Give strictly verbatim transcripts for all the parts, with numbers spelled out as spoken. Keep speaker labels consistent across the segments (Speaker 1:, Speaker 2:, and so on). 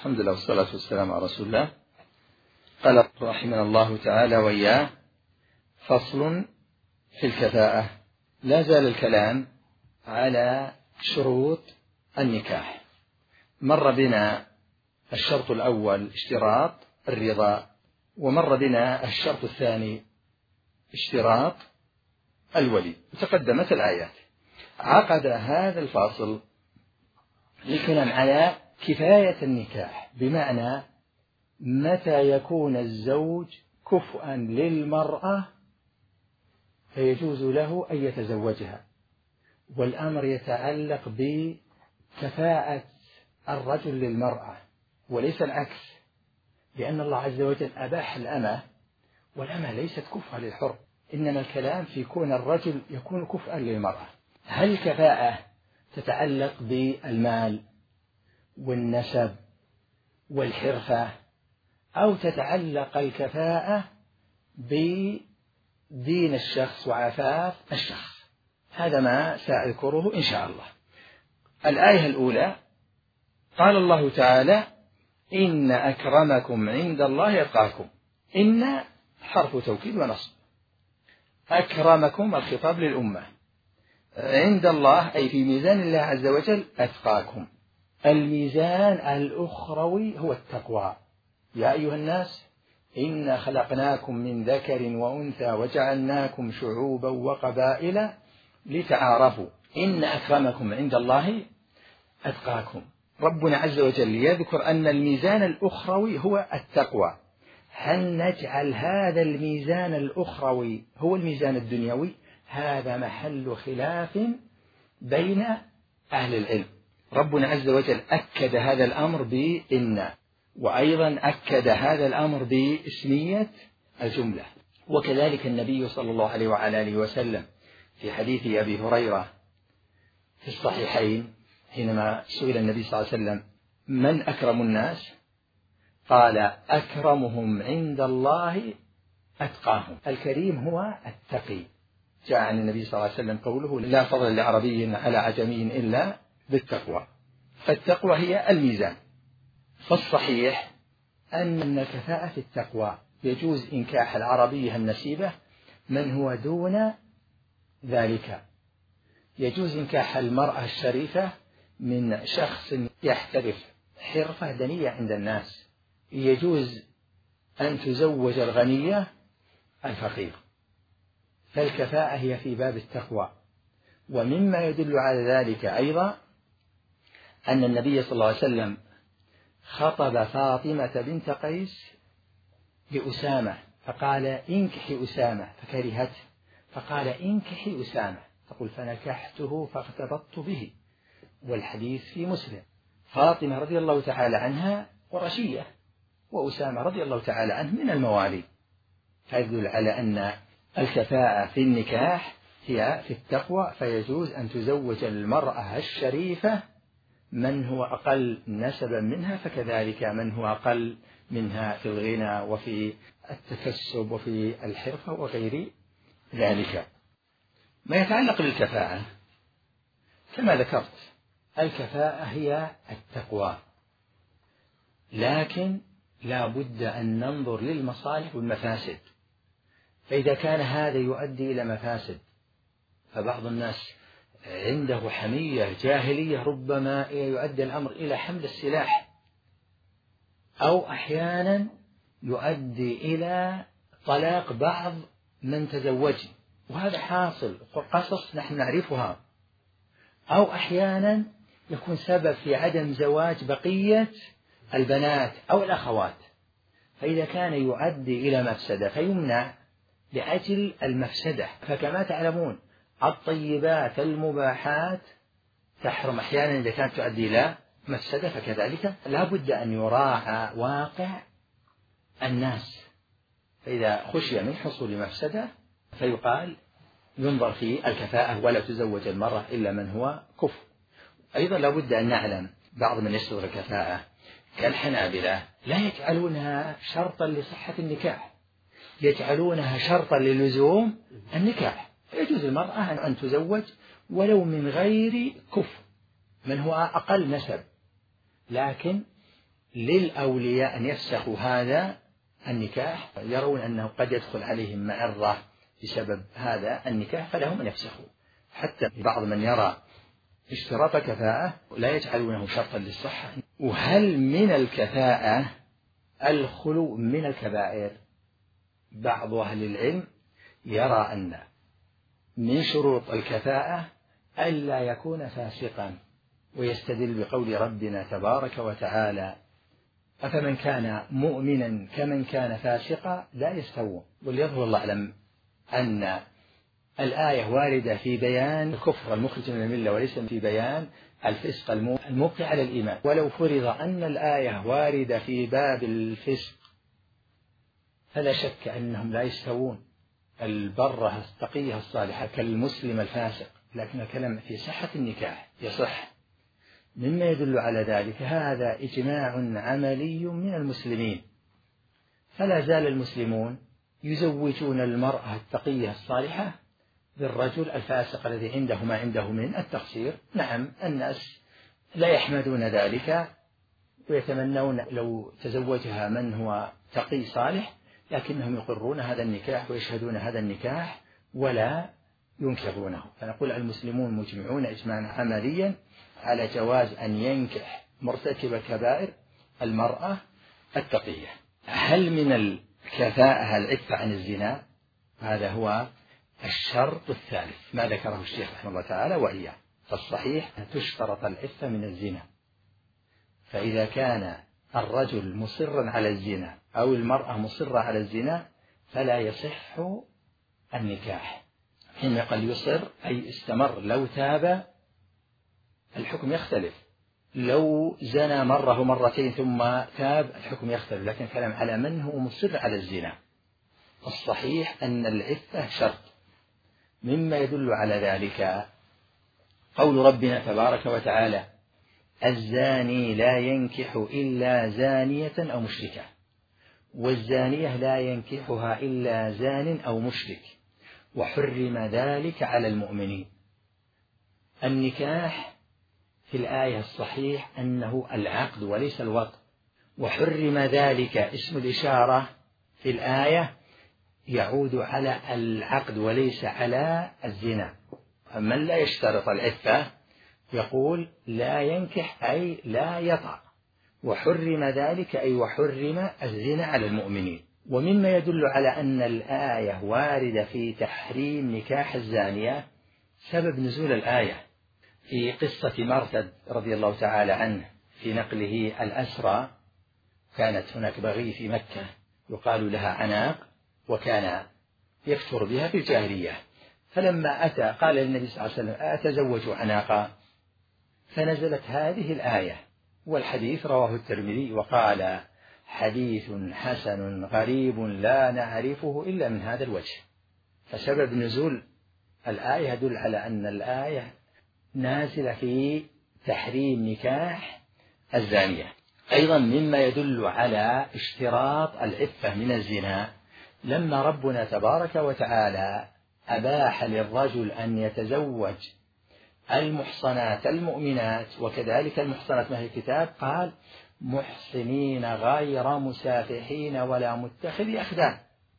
Speaker 1: الحمد لله والصلاة والسلام على رسول الله. قال رحمنا الله تعالى وإياه: فصل في الكفاءة. لا زال الكلام على شروط النكاح. مر بنا الشرط الأول اشتراط الرضا، ومر بنا الشرط الثاني اشتراط الولي، وتقدمت الآيات. عقد هذا الفاصل للكلام على كفاية النكاح، بمعنى متى يكون الزوج كفءا للمرأة فيجوز له أن يتزوجها، والأمر يتعلق بكفاءة الرجل للمرأة وليس العكس، لأن الله عز وجل أباح الأمة، والأمة ليست كفءا للحر، إنما الكلام في كون الرجل يكون كفءا للمرأة. هل الكفاءة تتعلق بالمال والنسب والحرفة، أو تتعلق الكفاءة بدين الشخص وعفاف الشخص؟ هذا ما سأذكره إن شاء الله. الآية الأولى قال الله تعالى: إن أكرمكم عند الله أتقاكم. إن حرف توكيد ونصب، أكرمكم الخطاب للأمة، عند الله أي في ميزان الله عز وجل أتقاكم. الميزان الأخروي هو التقوى. يا أيها الناس إنا خلقناكم من ذكر وأنثى وجعلناكم شعوبا وقبائل لتعارفوا إن أكرمكم عند الله أتقاكم. ربنا عز وجل يذكر أن الميزان الأخروي هو التقوى. هل نجعل هذا الميزان الأخروي هو الميزان الدنيوي؟ هذا محل خلاف بين أهل العلم. ربنا عز وجل أكد هذا الأمر بإن، وأيضا أكد هذا الأمر باسمية الجملة، وكذلك النبي صلى الله عليه وعلى آله وسلم في حديث أبي هريرة في الصحيحين حينما سئل النبي صلى الله عليه وسلم: من أكرم الناس؟ قال: أكرمهم عند الله أتقاهم. الكريم هو التقي. جاء عن النبي صلى الله عليه وسلم قوله: لا فضل لعربي على عجمي إلا بالتقوى. فالتقوى هي الميزان. فالصحيح أن الكفاءة في التقوى يجوز إنكاح العربية النسيبة من هو دون ذلك، يجوز إنكاح المرأة الشريفة من شخص يحترف حرفة دنية عند الناس، يجوز أن تزوج الغنية الفقير. فالكفاءة هي في باب التقوى. ومما يدل على ذلك أيضا أن النبي صلى الله عليه وسلم خطب فاطمة بنت قيس لأسامة فقال: انكحي أسامة، فكرهته فقال: انكحي أسامة، تقول: فنكحته فاغتبطت به. والحديث في مسلم. فاطمة رضي الله تعالى عنها قرشية، وأسامة رضي الله تعالى عنه من الموالي، فيدل على أن الكفاءة في النكاح هي في التقوى، فيجوز أن تزوج المرأة الشريفة من هو أقل نسبا منها، فكذلك من هو أقل منها في الغنى وفي التكسب وفي الحرفة وغير ذلك. ما يتعلق بالكفاءة كما ذكرت، الكفاءة هي التقوى، لكن لا بد أن ننظر للمصالح والمفاسد. فإذا كان هذا يؤدي إلى مفاسد، فبعض الناس عنده حمية جاهلية ربما يؤدي الأمر إلى حمل السلاح، أو أحيانا يؤدي إلى طلاق بعض من تزوج، وهذا حاصل، قصص نحن نعرفها. أو أحيانا يكون سبب في عدم زواج بقية البنات أو الأخوات، فإذا كان يؤدي إلى مفسدة فيمنع لأجل المفسدة. فكما تعلمون الطيبات المباحات تحرم أحيانا إذا كانت تؤدي إلى مفسدة، فكذلك لا بد أن يراعى واقع الناس. فإذا خشي من حصول مفسدة فيقال ينظر في الكفاءة ولا تزوج المرأة إلا من هو كفء. أيضا لا بد أن نعلم بعض من يشترط الكفاءة كالحنابلة لا يجعلونها شرطا لصحة النكاح، يجعلونها شرطا للزوم النكاح. يجوز المرأة أن تزوج ولو من غير كفء، من هو أقل نسب، لكن للأولياء أن يفسخوا هذا النكاح، يرون أنه قد يدخل عليهم معرة بسبب هذا النكاح فلهم أن يفسخوا. حتى بعض من يرى اشتراط كفاءة لا يجعلونه شرطا للصحة. وهل من الكفاءة الخلو من الكبائر؟ بعض أهل العلم يرى أن من شروط الكفاءة ألا يكون فاسقا، ويستدل بقول ربنا تبارك وتعالى: أفمن كان مؤمنا كمن كان فاسقا لا يستوون. وليظهر الله أعلم أن الآية واردة في بيان الكفر المخرج من الملة وليس في بيان الفسق المبقي على الإيمان. ولو فرض أن الآية واردة في باب الفسق فلا شك أنهم لا يستوون، البرة التقية الصالحة كالمسلم الفاسق، لكن الكلام في صحة النكاح يصح. مما يدل على ذلك هذا إجماع عملي من المسلمين، فلا زال المسلمون يزوجون المرأة التقية الصالحة بالرجل الفاسق الذي عنده ما عنده من التقصير. نعم، الناس لا يحمدون ذلك ويتمنون لو تزوجها من هو تقي صالح، لكنهم يقرون هذا النكاح ويشهدون هذا النكاح ولا ينكرونه. فنقول المسلمون مجمعون إجماعا عمليا على جواز أن ينكح مرتكب الكبائر المرأة التقية. هل من الكفاءة العفة عن الزنا؟ هذا هو الشرط الثالث ما ذكره الشيخ رحمه الله تعالى وإياه. فالصحيح أن تشترط العفة من الزنا، فإذا كان الرجل مصرا على الزنا أو المرأة مصرة على الزنا فلا يصح النكاح. حين قال يصر أي استمر، لو تاب الحكم يختلف، لو زنى مرة ومرتين ثم تاب الحكم يختلف، لكن كلام على من هو مصر على الزنا. الصحيح أن العفة شرط. مما يدل على ذلك قول ربنا تبارك وتعالى: الزاني لا ينكح إلا زانية أو مشركة، والزانية لا ينكحها إلا زان أو مشرك، وحرم ذلك على المؤمنين. النكاح في الآية الصحيح أنه العقد وليس الوطء، وحرم ذلك اسم الإشارة في الآية يعود على العقد وليس على الزنا. من لا يشترط العفة يقول لا ينكح أي لا يطع، وحرم ذلك أي وحرم الزنا على المؤمنين. ومما يدل على أن الآية واردة في تحريم نكاح الزانية سبب نزول الآية في قصة مرثد رضي الله تعالى عنه في نقله الأسرى. كانت هناك بغي في مكة يقال لها عناق، وكان يفتر بها في الجاهلية، فلما أتى قال للنبي صلى الله عليه وسلم: أتزوج عناقا؟ فنزلت هذه الآية، والحديث رواه الترمذي وقال: حديث حسن غريب لا نعرفه إلا من هذا الوجه. فسبب نزول الآية يدل على أن الآية نازلة في تحريم نكاح الزانية. أيضا مما يدل على اشتراط العفة من الزنا لما ربنا تبارك وتعالى أباح للرجل أن يتزوج المحصنات المؤمنات وكذلك المحصنات من أهل الكتاب، قال: محصنين غير مسافحين ولا متخذي أخدان.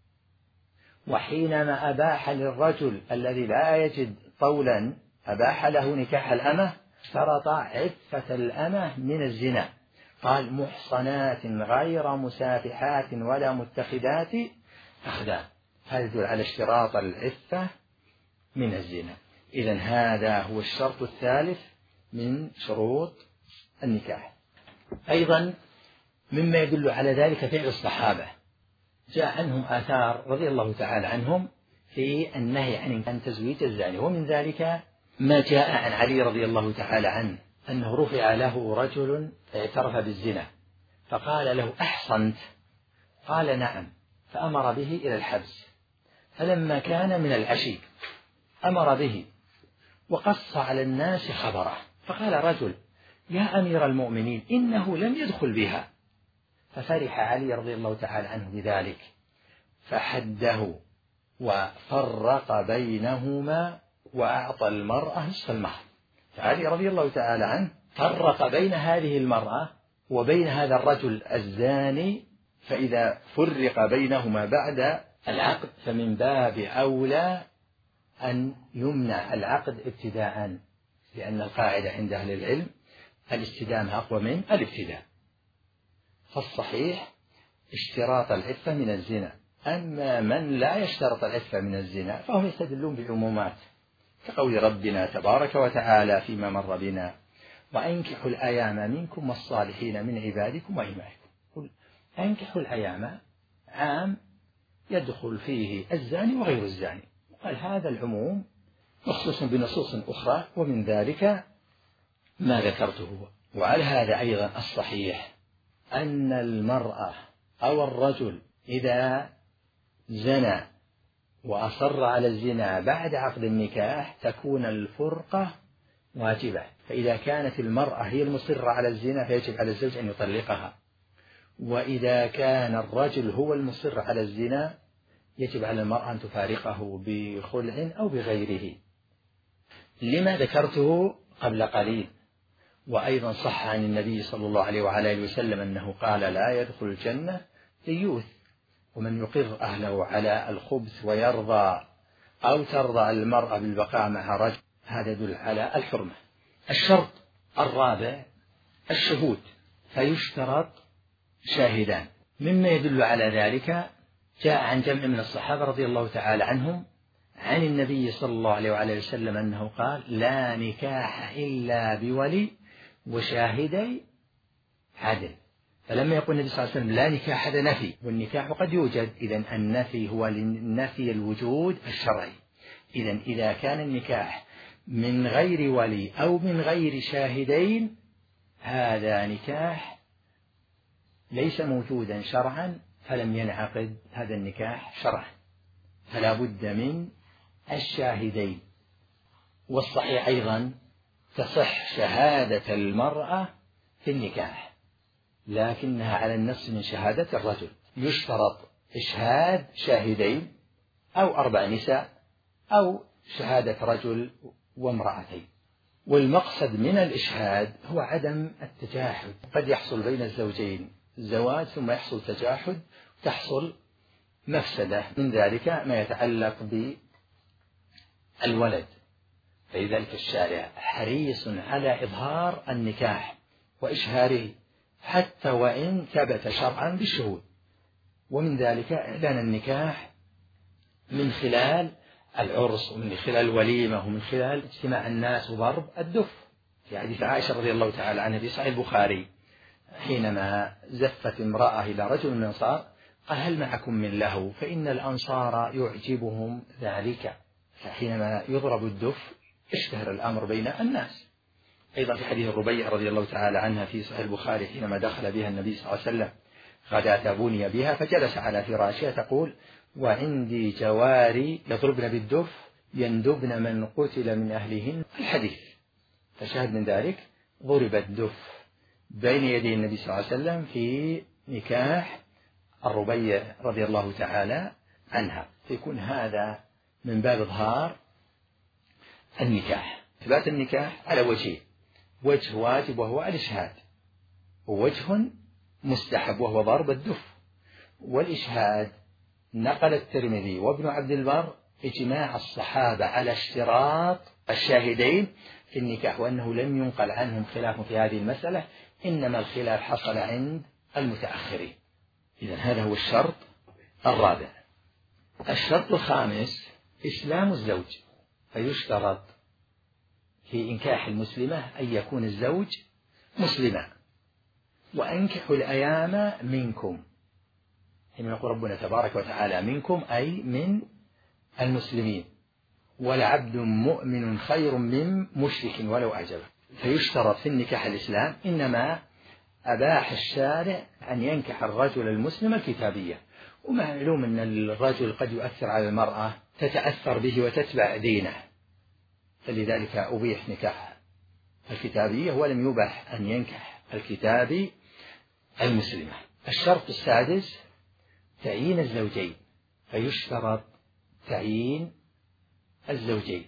Speaker 1: وحينما أباح للرجل الذي لا يجد طولا أباح له نكاح الأمة اشترط عفة الأمة من الزنا، قال: محصنات غير مسافحات ولا متخذات أخدان. هذا يدل على اشتراط العفة من الزنا. إذن هذا هو الشرط الثالث من شروط النكاح. أيضا مما يدل على ذلك فعل الصحابة، جاء عنهم آثار رضي الله تعالى عنهم في النهي عن تزويج الزاني. ومن ذلك ما جاء عن علي رضي الله تعالى عنه أنه رفع له رجل اعترف بالزنا فقال له: أحصنت؟ قال: نعم. فأمر به إلى الحبس. فلما كان من العشي أمر به وقص على الناس خبره، فقال رجل: يا أمير المؤمنين إنه لم يدخل بها. ففرح علي رضي الله تعالى عنه بذلك فحده وفرق بينهما وأعطى المرأة نصف المهر. فعلي رضي الله تعالى عنه فرق بين هذه المرأة وبين هذا الرجل الزاني، فإذا فرق بينهما بعد العقد فمن باب أولى أن يمنع العقد ابتداء، لأن القاعدة عند أهل العلم الاستدامة أقوى من الابتداء. فالصحيح اشتراط العفة من الزنا. أما من لا يشترط العفة من الزنا فهم يستدلون بالعمومات، كقول ربنا تبارك وتعالى فيما مر بنا: وأنكحوا الأيام منكم والصالحين من عبادكم وإمائكم. قل أنكحوا الأيام عام يدخل فيه الزاني وغير الزاني، قال هذا العموم مخصوص بنصوص أخرى، ومن ذلك ما ذكرته. وعلى هذا أيضا الصحيح أن المرأة أو الرجل إذا زنى وأصر على الزنا بعد عقد النكاح تكون الفرقة واجبة. فإذا كانت المرأة هي المصرة على الزنا فيجب على الزوج أن يطلقها، وإذا كان الرجل هو المصر على الزنا يجب على المرأة أن تفارقه بخلع أو بغيره، لما ذكرته قبل قليل. وأيضا صح عن النبي صلى الله عليه وعلى آله وسلم أنه قال: لا يدخل الجنة ديوث، ومن يقر أهله على الخبث ويرضى أو ترضى المرأة بالبقاء مع رجل، هذا يدل على الحرمة. الشرط الرابع الشهود، فيشترط شاهدان. مما يدل على ذلك جاء عن جمع من الصحابة رضي الله تعالى عنهم عن النبي صلى الله عليه وعلى وسلم أنه قال: لا نكاح إلا بولي وشاهدي عدل. فلما يقول النبي صلى الله عليه وسلم لا نكاح هذا نفي، والنكاح قد يوجد، إذن النفي هو لنفي الوجود الشرعي. إذن إذا كان النكاح من غير ولي أو من غير شاهدين هذا نكاح ليس موجودا شرعا، فلم ينعقد هذا النكاح شرعا، فلا بد من الشاهدين. والصحيح أيضا تصح شهادة المرأة في النكاح، لكنها على النص من شهادة الرجل. يشترط إشهاد شاهدين أو أربع نساء أو شهادة رجل وامرأتين. والمقصد من الإشهاد هو عدم التجاحد. قد يحصل بين الزوجين زواج ثم يحصل تجاحد، تحصل مفسدة من ذلك ما يتعلق بالولد، فلذلك الشارع حريص على إظهار النكاح وإشهاره حتى وإن ثبت شرعا بالشهود. ومن ذلك إعلان النكاح من خلال العرس ومن خلال الوليمة ومن خلال اجتماع الناس وضرب الدف، في حديث عائشة رضي الله تعالى عنها في صحيح البخاري حينما زفت امرأة إلى رجل من الأنصار قال: هل معكم من له؟ فإن الأنصار يعجبهم ذلك. فحينما يضرب الدف اشتهر الأمر بين الناس. أيضا في حديث الربيع رضي الله تعالى عنها في صحيح البخاري حينما دخل بها النبي صلى الله عليه وسلم غداة بني بها فجلس على فراشها تقول: وعندي جواري يضربن بالدف يندبن من قتل من أهلهن الحديث. فشاهد من ذلك ضرب الدف بين يدي النبي صلى الله عليه وسلم في نكاح الربيع رضي الله تعالى عنها. فيكون هذا من باب إظهار النكاح. إثبات النكاح على وجهين: وجه واجب وهو الإشهاد، ووجه مستحب وهو ضرب الدف. والإشهاد نقل الترمذي وابن عبد البر إجماع الصحابة على اشتراط الشاهدين في النكاح، وأنه لم ينقل عنهم خلاف في هذه المسألة، إنما الخلاف حصل عند المتأخرين. إذن هذا هو الشرط الرابع. الشرط الخامس إسلام الزوج، فيشترط في إنكاح المسلمة أن يكون الزوج مسلما. وأنكحوا الأيام منكم، حين يقول ربنا تبارك وتعالى منكم أي من المسلمين، ولعبد مؤمن خير من مشرك ولو أعجبه. فيشترط في النكاح الإسلام، إنما أباح الشارع أن ينكح الرجل المسلم الكتابية، ومعلوم أن الرجل قد يؤثر على المرأة تتأثر به وتتبع دينه، فلذلك أبيح نكاح الكتابية ولم يباح أن ينكح الكتابي المسلمة. الشرط السادس تعيين الزوجين، فيشترط تعيين الزوجين،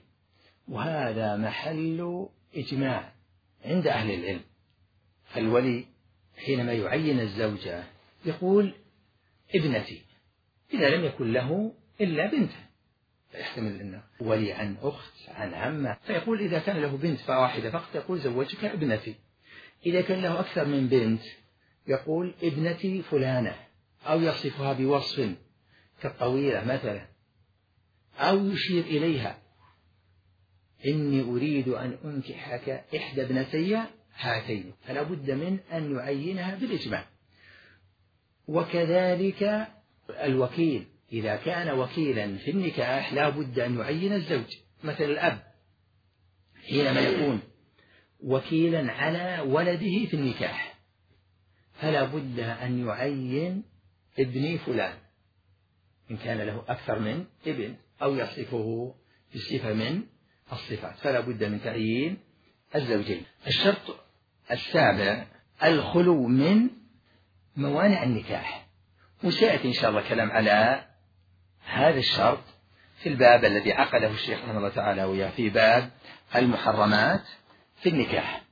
Speaker 1: وهذا محل إجماع عند أهل العلم. فالولي حينما يعين الزوجة يقول ابنتي، إذا لم يكن له إلا بنته، فيحتمل أنه ولي عن أخت عن عمة، فيقول إذا كان له بنت واحدة فقط يقول زوجك ابنتي. إذا كان له أكثر من بنت يقول ابنتي فلانة، أو يصفها بوصف كالطويلة مثلا، أو يشير إليها إني أريد أن أنكحك إحدى ابنتي هاتين، فلا بد من أن يعينها بالإجماع. وكذلك الوكيل إذا كان وكيلا في النكاح لا بد أن يعين الزوج، مثل الأب حينما يكون وكيلا على ولده في النكاح فلا بد أن يعين ابني فلان إن كان له أكثر من ابن، أو يصفه بصفة من الصفات، فلا بد من تعيين الزوجين. الشرط السابع الخلو من موانع النكاح، وسيأتي إن شاء الله كلام على هذا الشرط في الباب الذي عقده الشيخ رحمه الله تعالى وياه في باب المحرمات في النكاح.